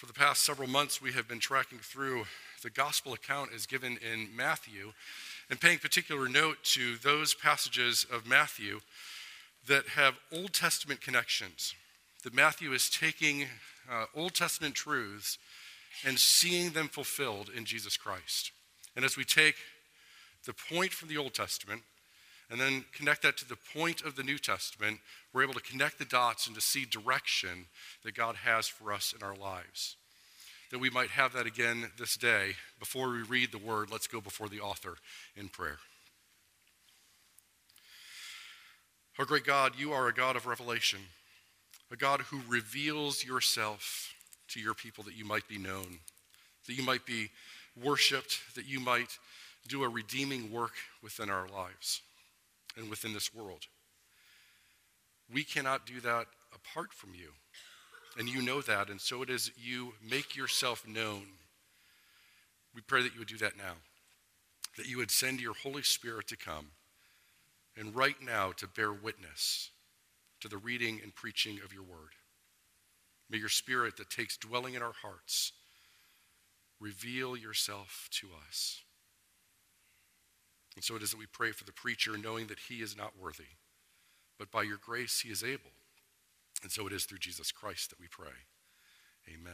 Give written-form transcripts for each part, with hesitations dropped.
For the past several months, we have been tracking through the gospel account as given in Matthew and paying particular note to those passages of Matthew that have Old Testament connections. That Matthew is taking Old Testament truths and seeing them fulfilled in Jesus Christ. And as we take the point from the Old Testament and then connect that to the point of the New Testament, we're able to connect the dots and to see direction that God has for us in our lives. That we might have that again this day. Before we read the word, let's go before the author in prayer. Our great God, you are a God of revelation, a God who reveals yourself to your people that you might be known, that you might be worshiped, that you might do a redeeming work within our lives and within this world. We cannot do that apart from you, and you know that, and so it is you make yourself known. We pray that you would do that now, that you would send your Holy Spirit to come and right now to bear witness to the reading and preaching of your word. May your Spirit that takes dwelling in our hearts reveal yourself to us. And so it is that we pray for the preacher, knowing that he is not worthy, but by your grace he is able. And so it is through Jesus Christ that we pray. Amen.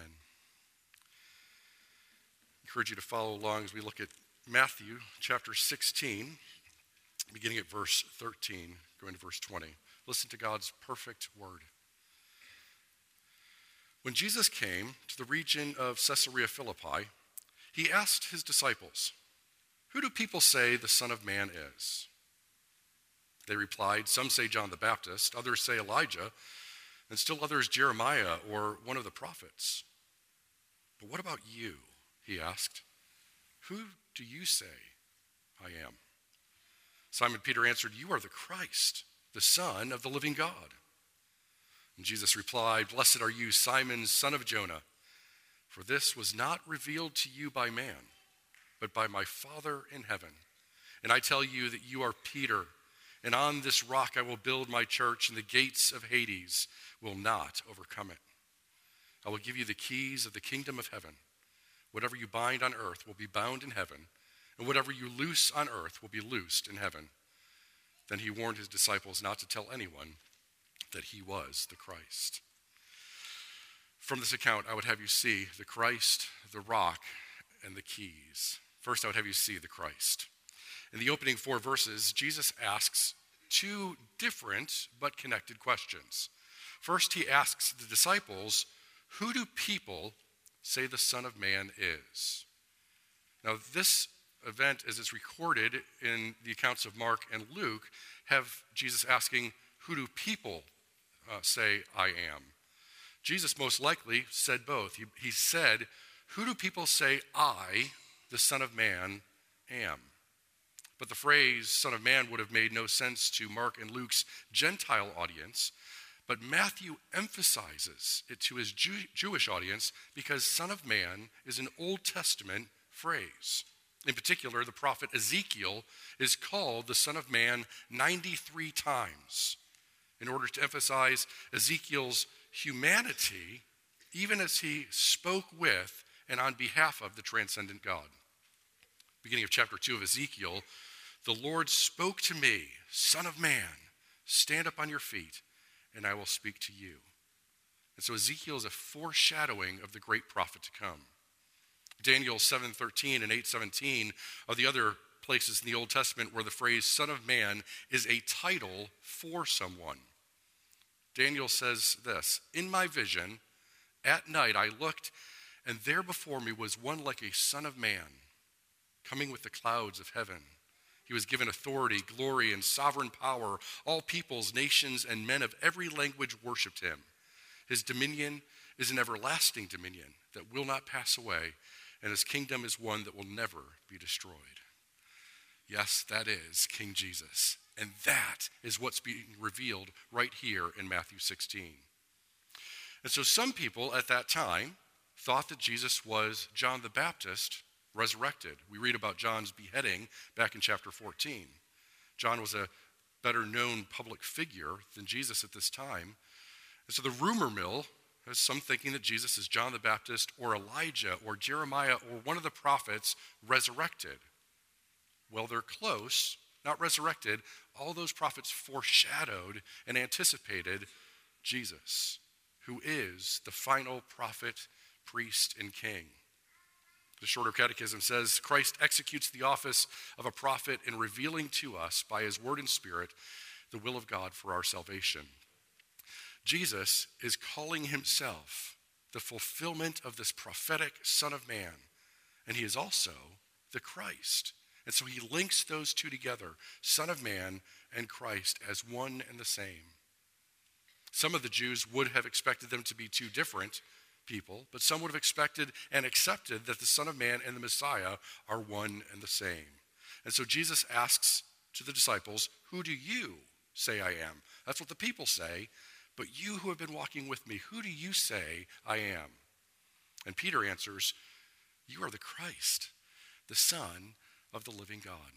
I encourage you to follow along as we look at Matthew chapter 16, beginning at verse 13, going to verse 20. Listen to God's perfect word. When Jesus came to the region of Caesarea Philippi, he asked his disciples, "Who do people say the Son of Man is?" They replied, "Some say John the Baptist, others say Elijah, and still others Jeremiah or one of the prophets." "But what about you?" he asked. "Who do you say I am?" Simon Peter answered, "You are the Christ, the Son of the living God." And Jesus replied, "Blessed are you, Simon, son of Jonah, for this was not revealed to you by man, but by my Father in heaven. And I tell you that you are Peter, and on this rock I will build my church, and the gates of Hades will not overcome it. I will give you the keys of the kingdom of heaven. Whatever you bind on earth will be bound in heaven, and whatever you loose on earth will be loosed in heaven." Then he warned his disciples not to tell anyone that he was the Christ. From this account, I would have you see the Christ, the rock, and the keys. First, I would have you see the Christ. In the opening 4 verses, Jesus asks 2 different but connected questions. First, he asks the disciples, "Who do people say the Son of Man is?" Now, this event, as it's recorded in the accounts of Mark and Luke, have Jesus asking, "Who do people say I am?" Jesus most likely said both. He said, "Who do people say I, the Son of Man, am?" But the phrase Son of Man would have made no sense to Mark and Luke's Gentile audience, but Matthew emphasizes it to his Jewish audience because Son of Man is an Old Testament phrase. In particular, the prophet Ezekiel is called the Son of Man 93 times in order to emphasize Ezekiel's humanity, even as he spoke with and on behalf of the transcendent God. Beginning of chapter 2 of Ezekiel, "The Lord spoke to me, Son of man, stand up on your feet, and I will speak to you." And so Ezekiel is a foreshadowing of the great prophet to come. Daniel 7:13 and 8:17 are the other places in the Old Testament where the phrase Son of Man is a title for someone. Daniel says this, "In my vision, at night I looked, and there before me was one like a son of man, coming with the clouds of heaven. He was given authority, glory, and sovereign power. All peoples, nations, and men of every language worshipped him. His dominion is an everlasting dominion that will not pass away, and his kingdom is one that will never be destroyed." Yes, that is King Jesus. And that is what's being revealed right here in Matthew 16. And so some people at that time thought that Jesus was John the Baptist resurrected. We read about John's beheading back in chapter 14. John was a better known public figure than Jesus at this time. And so the rumor mill some thinking that Jesus is John the Baptist or Elijah or Jeremiah or one of the prophets resurrected. Well, they're close, not resurrected. All those prophets foreshadowed and anticipated Jesus, who is the final prophet, priest, and king. The Shorter Catechism says, Christ executes the office of a prophet in revealing to us by his word and spirit the will of God for our salvation. Jesus is calling himself the fulfillment of this prophetic Son of Man, and he is also the Christ. And so he links those two together, Son of Man and Christ, as one and the same. Some of the Jews would have expected them to be two different people, but some would have expected and accepted that the Son of Man and the Messiah are one and the same. And so Jesus asks to the disciples, who do you say I am? That's what the people say. But you who have been walking with me, who do you say I am? And Peter answers, you are the Christ, the Son of the living God.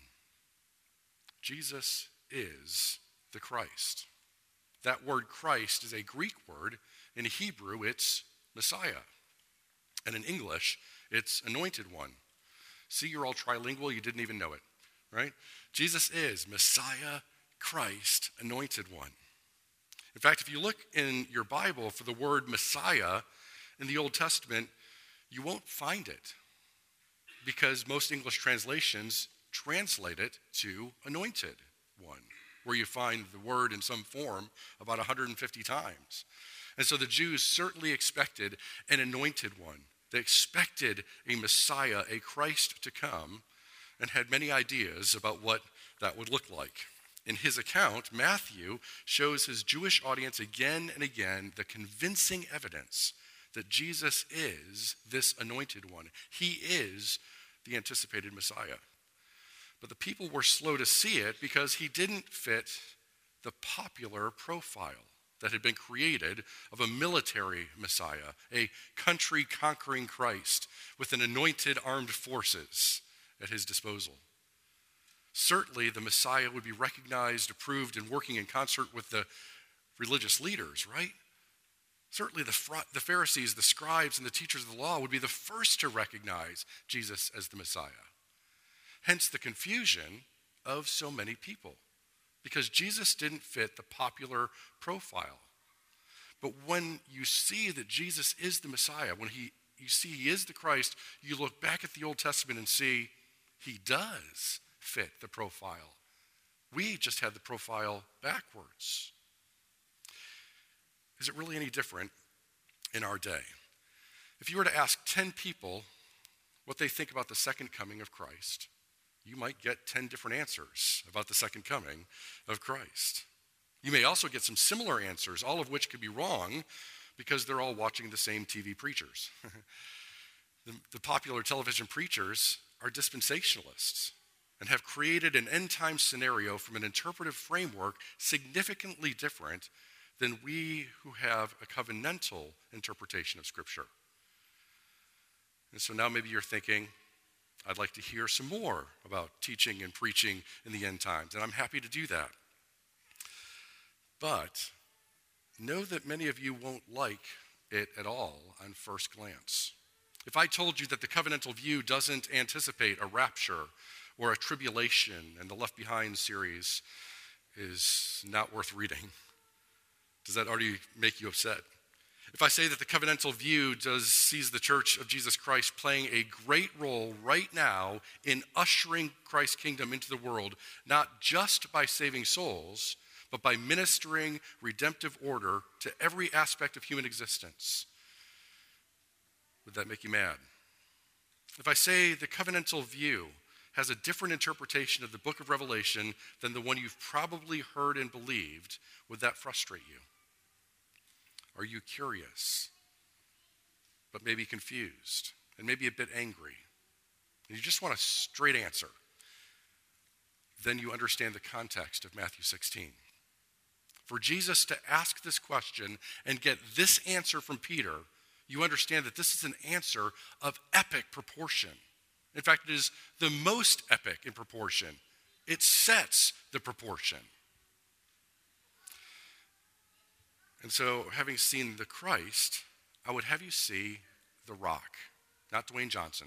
Jesus is the Christ. That word Christ is a Greek word. In Hebrew, it's Messiah. And in English, it's anointed one. See, you're all trilingual. You didn't even know it, right? Jesus is Messiah, Christ, anointed one. In fact, if you look in your Bible for the word Messiah in the Old Testament, you won't find it because most English translations translate it to anointed one, where you find the word in some form about 150 times. And so the Jews certainly expected an anointed one. They expected a Messiah, a Christ to come, and had many ideas about what that would look like. In his account, Matthew shows his Jewish audience again and again the convincing evidence that Jesus is this anointed one. He is the anticipated Messiah. But the people were slow to see it because he didn't fit the popular profile that had been created of a military Messiah, a country-conquering Christ with an anointed armed forces at his disposal. Certainly, the Messiah would be recognized, approved, and working in concert with the religious leaders, right? Certainly, the Pharisees, the scribes, and the teachers of the law would be the first to recognize Jesus as the Messiah. Hence the confusion of so many people, because Jesus didn't fit the popular profile. But when you see that Jesus is the Messiah, when you see he is the Christ, you look back at the Old Testament and see he does fit the profile. We just had the profile backwards. Is it really any different in our day? If you were to ask 10 people what they think about the second coming of Christ, you might get 10 different answers about the second coming of Christ. You may also get some similar answers, all of which could be wrong because they're all watching the same TV preachers. The popular television preachers are dispensationalists and have created an end-time scenario from an interpretive framework significantly different than we who have a covenantal interpretation of Scripture. And so now maybe you're thinking, I'd like to hear some more about teaching and preaching in the end times, and I'm happy to do that. But know that many of you won't like it at all on first glance. If I told you that the covenantal view doesn't anticipate a rapture or a tribulation, and the Left Behind series is not worth reading, does that already make you upset? If I say that the covenantal view sees the Church of Jesus Christ playing a great role right now in ushering Christ's kingdom into the world, not just by saving souls, but by ministering redemptive order to every aspect of human existence, would that make you mad? If I say the covenantal view has a different interpretation of the book of Revelation than the one you've probably heard and believed, would that frustrate you? Are you curious, but maybe confused, and maybe a bit angry, and you just want a straight answer? Then you understand the context of Matthew 16. For Jesus to ask this question and get this answer from Peter, you understand that this is an answer of epic proportion. In fact, it is the most epic in proportion. It sets the proportion. And so, having seen the Christ, I would have you see the rock, not Dwayne Johnson,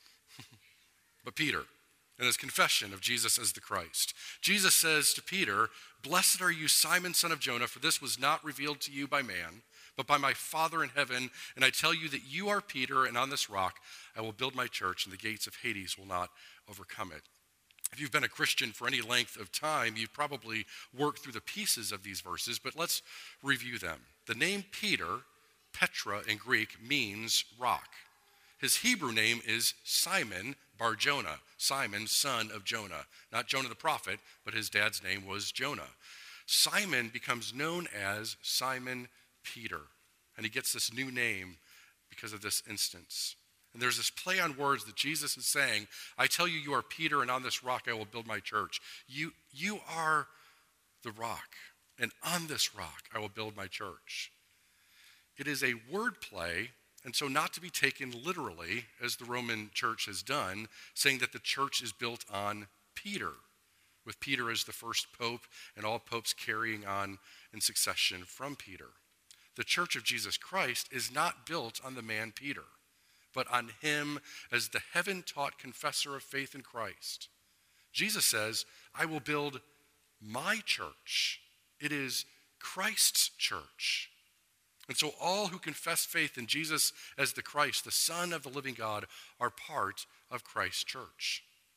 but Peter, in his confession of Jesus as the Christ. Jesus says to Peter, "Blessed are you, Simon, son of Jonah, for this was not revealed to you by man, but by my Father in heaven. And I tell you that you are Peter, and on this rock I will build my church, and the gates of Hades will not overcome it." If you've been a Christian for any length of time, you've probably worked through the pieces of these verses, but let's review them. The name Peter, Petra in Greek, means rock. His Hebrew name is Simon Bar Jonah, Simon, son of Jonah. Not Jonah the prophet, but his dad's name was Jonah. Simon becomes known as Simon Peter, and he gets this new name because of this instance. And there's this play on words that Jesus is saying, I tell you, you are Peter, and on this rock I will build my church. You are the rock, and on this rock I will build my church. It is a word play, and so not to be taken literally, as the Roman church has done, saying that the church is built on Peter, with Peter as the first pope and all popes carrying on in succession from Peter. The church of Jesus Christ is not built on the man Peter, but on him as the heaven-taught confessor of faith in Christ. Jesus says, I will build my church. It is Christ's church. And so all who confess faith in Jesus as the Christ, the Son of the living God, are part of Christ's church.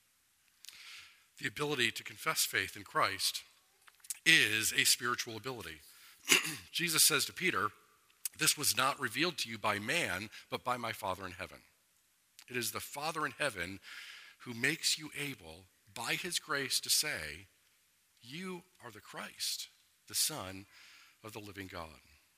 The ability to confess faith in Christ is a spiritual ability. Jesus says to Peter, this was not revealed to you by man, but by my Father in heaven. It is the Father in heaven who makes you able, by his grace, to say, you are the Christ, the Son of the living God.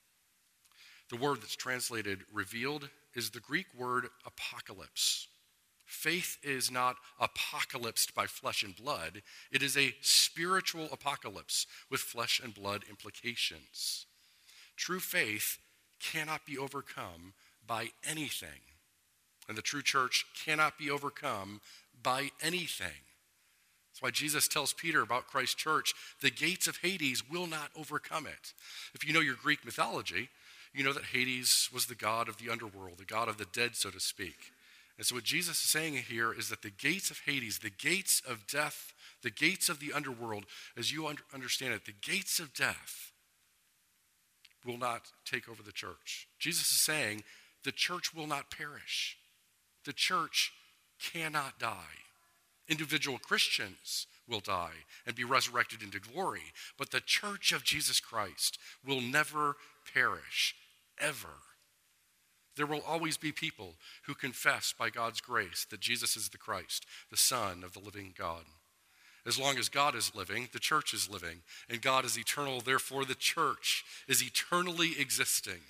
The word that's translated revealed is the Greek word apocalypse. Faith is not apocalypsed by flesh and blood. It is a spiritual apocalypse with flesh and blood implications. True faith cannot be overcome by anything. And the true church cannot be overcome by anything. That's why Jesus tells Peter about Christ's church, the gates of Hades will not overcome it. If you know your Greek mythology, you know that Hades was the god of the underworld, the god of the dead, so to speak. And so what Jesus is saying here is that the gates of Hades, the gates of death, the gates of the underworld, as you understand it, the gates of death will not take over the church. Jesus is saying the church will not perish. The church cannot die. Individual Christians will die and be resurrected into glory, but the church of Jesus Christ will never perish, ever. There will always be people who confess by God's grace that Jesus is the Christ, the Son of the living God. As long as God is living, the church is living, and God is eternal, therefore the church is eternally existing.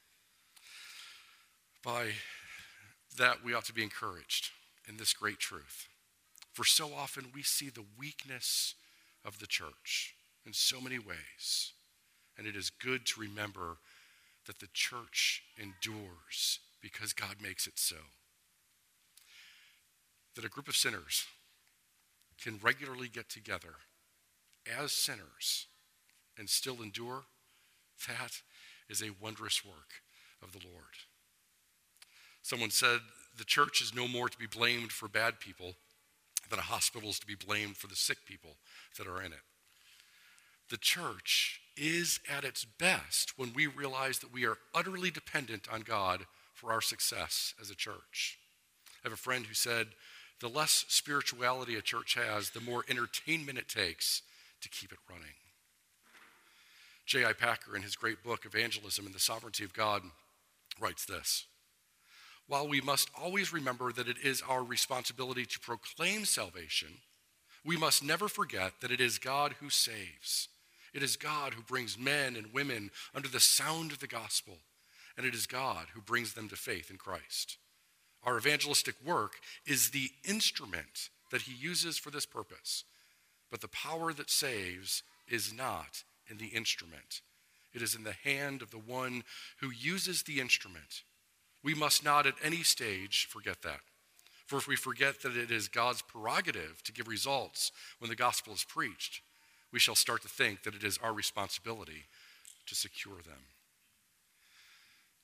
By that, we ought to be encouraged in this great truth. For so often we see the weakness of the church in so many ways, and it is good to remember that the church endures because God makes it so. That a group of sinners can regularly get together as sinners and still endure, that is a wondrous work of the Lord. Someone said the church is no more to be blamed for bad people than a hospital is to be blamed for the sick people that are in it. The church is at its best when we realize that we are utterly dependent on God for our success as a church. I have a friend who said, the less spirituality a church has, the more entertainment it takes to keep it running. J.I. Packer, in his great book, Evangelism and the Sovereignty of God, writes this: while we must always remember that it is our responsibility to proclaim salvation, we must never forget that it is God who saves. It is God who brings men and women under the sound of the gospel, and it is God who brings them to faith in Christ. Our evangelistic work is the instrument that he uses for this purpose, but the power that saves is not in the instrument. It is in the hand of the one who uses the instrument. We must not at any stage forget that. For if we forget that it is God's prerogative to give results when the gospel is preached, we shall start to think that it is our responsibility to secure them.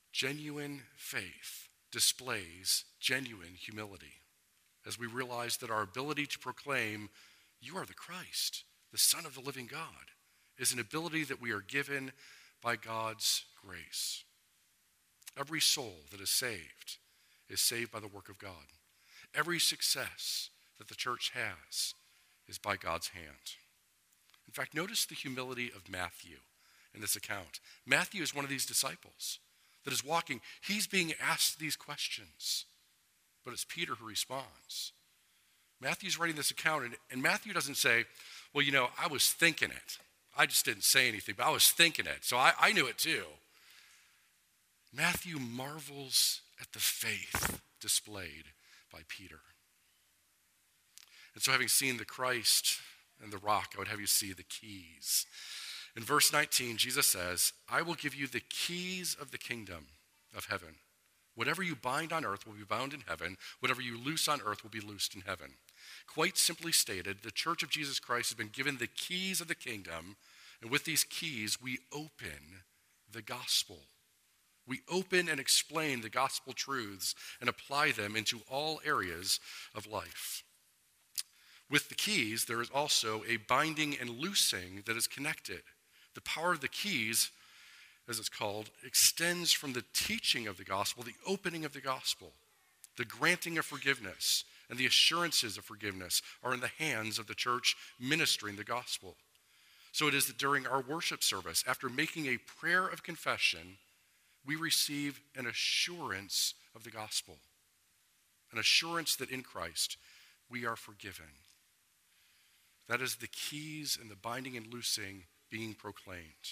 Genuine faith displays genuine humility as we realize that our ability to proclaim, "You are the Christ, the Son of the living God," is an ability that we are given by God's grace. Every soul that is saved by the work of God. Every success that the church has is by God's hand. In fact, notice the humility of Matthew in this account. Matthew is one of these disciples that is walking. He's being asked these questions, but it's Peter who responds. Matthew's writing this account, and Matthew doesn't say, "Well, I was thinking it. I just didn't say anything, but I was thinking it, so I knew it too." Matthew marvels at the faith displayed by Peter. And so, having seen the Christ and the rock, I would have you see the keys. In verse 19, Jesus says, "I will give you the keys of the kingdom of heaven. Whatever you bind on earth will be bound in heaven. Whatever you loose on earth will be loosed in heaven." Quite simply stated, the Church of Jesus Christ has been given the keys of the kingdom, and with these keys, we open the gospel. We open and explain the gospel truths and apply them into all areas of life. With the keys, there is also a binding and loosing that is connected. The power of the keys, as it's called, extends from the teaching of the gospel, the opening of the gospel. The granting of forgiveness and the assurances of forgiveness are in the hands of the church ministering the gospel. So it is that during our worship service, after making a prayer of confession, we receive an assurance of the gospel, an assurance that in Christ we are forgiven. That is the keys and the binding and loosing being proclaimed.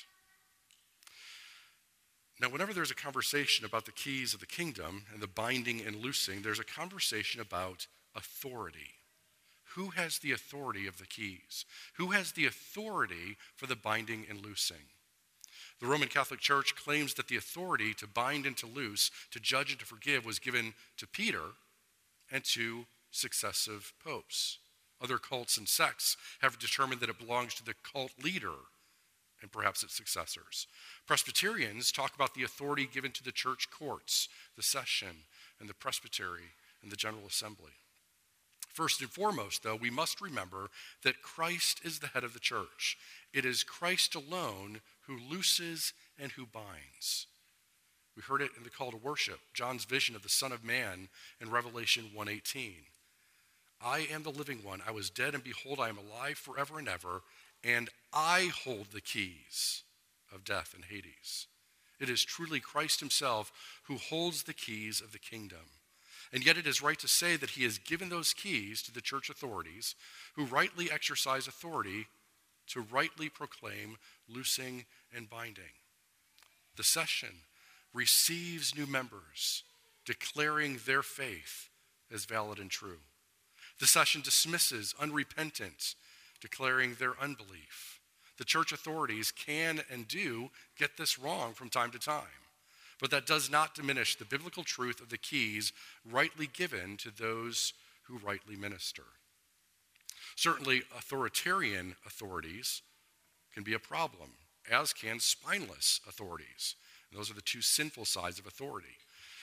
Now, whenever there's a conversation about the keys of the kingdom and the binding and loosing, there's a conversation about authority. Who has the authority of the keys? Who has the authority for the binding and loosing? The Roman Catholic Church claims that the authority to bind and to loose, to judge and to forgive, was given to Peter and to successive popes. Other cults and sects have determined that it belongs to the cult leader and perhaps its successors. Presbyterians talk about the authority given to the church courts, the session, and the presbytery, and the General Assembly. First and foremost, though, we must remember that Christ is the head of the church. It is Christ alone who looses and who binds. We heard it in the call to worship, John's vision of the Son of Man in Revelation 1:18. "I am the living one. I was dead, and behold, I am alive forever and ever, and I hold the keys of death and Hades." It is truly Christ himself who holds the keys of the kingdom. And yet it is right to say that he has given those keys to the church authorities who rightly exercise authority to rightly proclaim loosing and binding. The session receives new members, declaring their faith as valid and true. The session dismisses unrepentant, declaring their unbelief. The church authorities can and do get this wrong from time to time, but that does not diminish the biblical truth of the keys rightly given to those who rightly minister. Certainly, authoritarian authorities can be a problem, as can spineless authorities. And those are the two sinful sides of authority.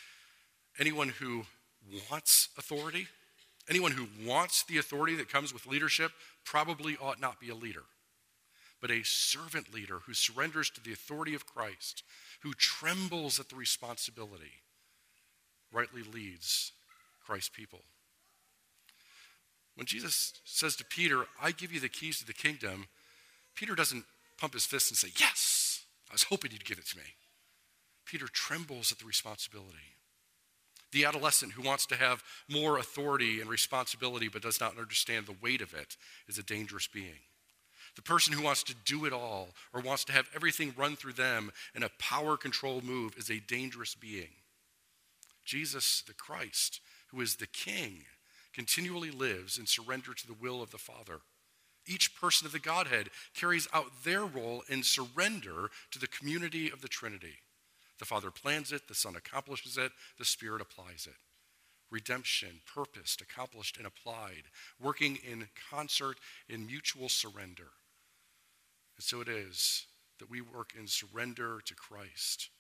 Anyone who wants authority, anyone who wants the authority that comes with leadership, probably ought not be a leader. But a servant leader who surrenders to the authority of Christ, who trembles at the responsibility, rightly leads Christ's people. When Jesus says to Peter, "I give you the keys to the kingdom," Peter doesn't pump his fist and say, "Yes, I was hoping you'd give it to me." Peter trembles at the responsibility. The adolescent who wants to have more authority and responsibility but does not understand the weight of it is a dangerous being. The person who wants to do it all or wants to have everything run through them in a power-controlled move is a dangerous being. Jesus, the Christ, who is the King, continually lives in surrender to the will of the Father. Each person of the Godhead carries out their role in surrender to the community of the Trinity. The Father plans it, the Son accomplishes it, the Spirit applies it. Redemption, purposed, accomplished, and applied, working in concert in mutual surrender. And so it is that we work in surrender to Christ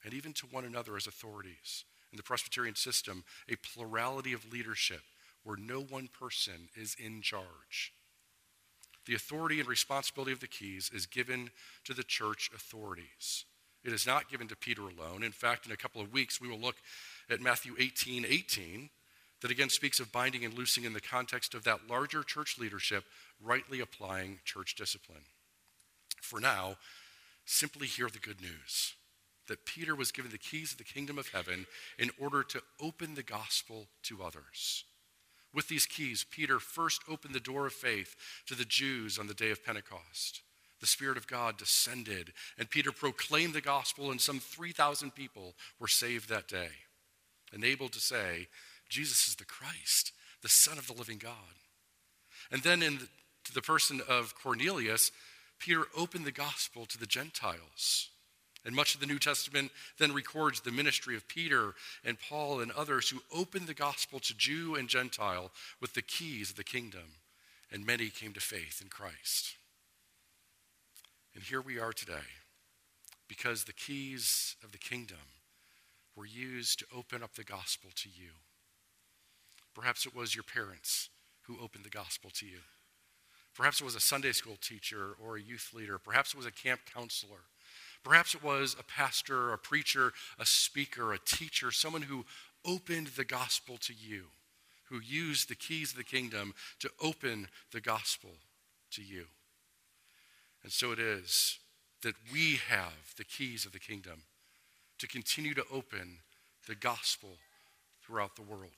and even to one another as authorities. In the Presbyterian system, a plurality of leadership where no one person is in charge. The authority and responsibility of the keys is given to the church authorities. It is not given to Peter alone. In fact, in a couple of weeks, we will look at Matthew 18:18, that again speaks of binding and loosing in the context of that larger church leadership rightly applying church discipline. For now, simply hear the good news that Peter was given the keys of the kingdom of heaven in order to open the gospel to others. With these keys, Peter first opened the door of faith to the Jews on the day of Pentecost. The Spirit of God descended, and Peter proclaimed the gospel, and some 3,000 people were saved that day, enabled to say, Jesus is the Christ, the Son of the living God. And then to the person of Cornelius, Peter opened the gospel to the Gentiles. And much of the New Testament then records the ministry of Peter and Paul and others who opened the gospel to Jew and Gentile with the keys of the kingdom, and many came to faith in Christ. And here we are today because the keys of the kingdom were used to open up the gospel to you. Perhaps it was your parents who opened the gospel to you. Perhaps it was a Sunday school teacher or a youth leader. Perhaps it was a camp counselor. Perhaps it was a pastor, a preacher, a speaker, a teacher, someone who opened the gospel to you, who used the keys of the kingdom to open the gospel to you. And so it is that we have the keys of the kingdom to continue to open the gospel throughout the world.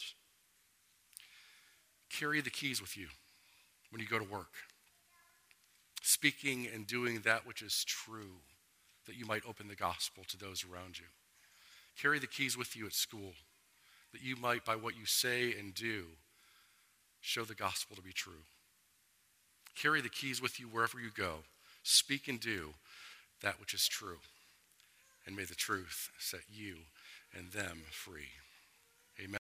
Carry the keys with you when you go to work, speaking and doing that which is true, that you might open the gospel to those around you. Carry the keys with you at school, that you might, by what you say and do, show the gospel to be true. Carry the keys with you wherever you go. Speak and do that which is true. And may the truth set you and them free.